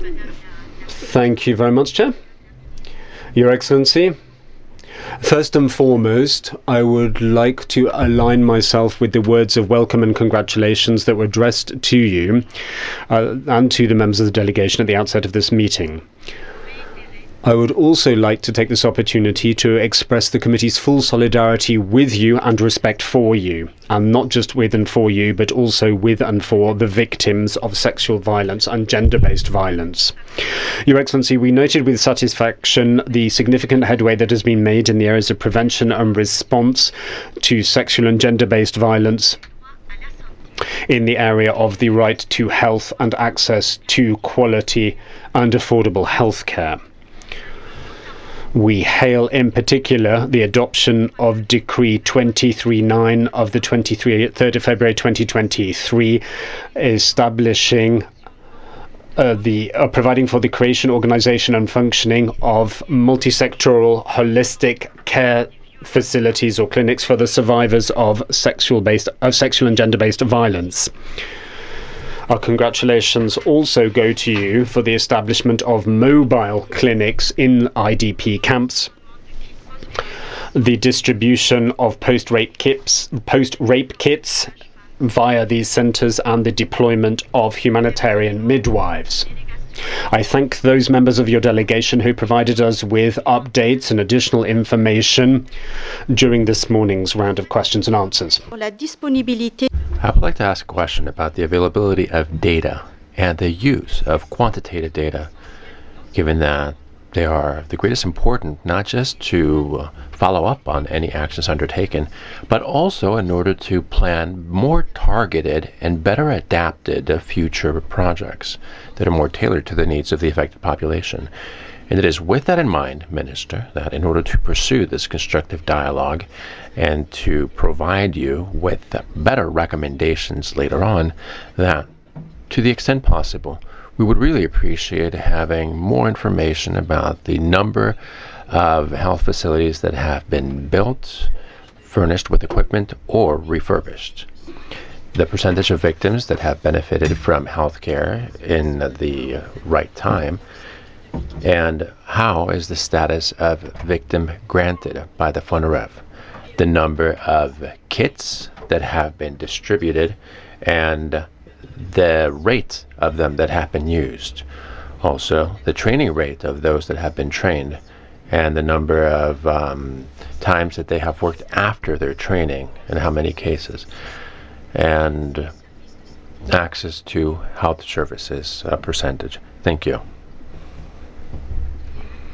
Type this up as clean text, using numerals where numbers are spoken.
Thank you very much, Chair. Your Excellency, first and foremost, I would like to align myself with the words of welcome and congratulations that were addressed to you and to the members of the delegation at the outset of this meeting. I would also like to take this opportunity to express the committee's full solidarity with you and respect for you, and not just with and for you, but also with and for the victims of sexual violence and gender-based violence. Your Excellency, we noted with satisfaction the significant headway that has been made in the areas of prevention and response to sexual and gender-based violence in the area of the right to health and access to quality and affordable health care. We hail in particular the adoption of Decree 239 of the 3rd of February 2023, establishing providing for the creation, organization and functioning of multi-sectoral holistic care facilities or clinics for the survivors of sexual and gender-based violence. Our congratulations also go to you for the establishment of mobile clinics in IDP camps, the distribution of post-rape kits via these centers, and the deployment of humanitarian midwives. I thank those members of your delegation who provided us with updates and additional information during this morning's round of questions and answers. I would like to ask a question about the availability of data and the use of quantitative data, given that they are of the greatest importance, not just to follow up on any actions undertaken, but also in order to plan more targeted and better adapted future projects that are more tailored to the needs of the affected population. And it is with that in mind, Minister, that in order to pursue this constructive dialogue and to provide you with better recommendations later on, that to the extent possible, we would really appreciate having more information about the number of health facilities that have been built, furnished with equipment, or refurbished, the percentage of victims that have benefited from health care in the right time, and how is the status of victim granted by the FONAREV, the number of kits that have been distributed, and the rate of them that have been used. Also, the training rate of those that have been trained, and the number of times that they have worked after their training, and how many cases, and access to health services percentage. Thank you.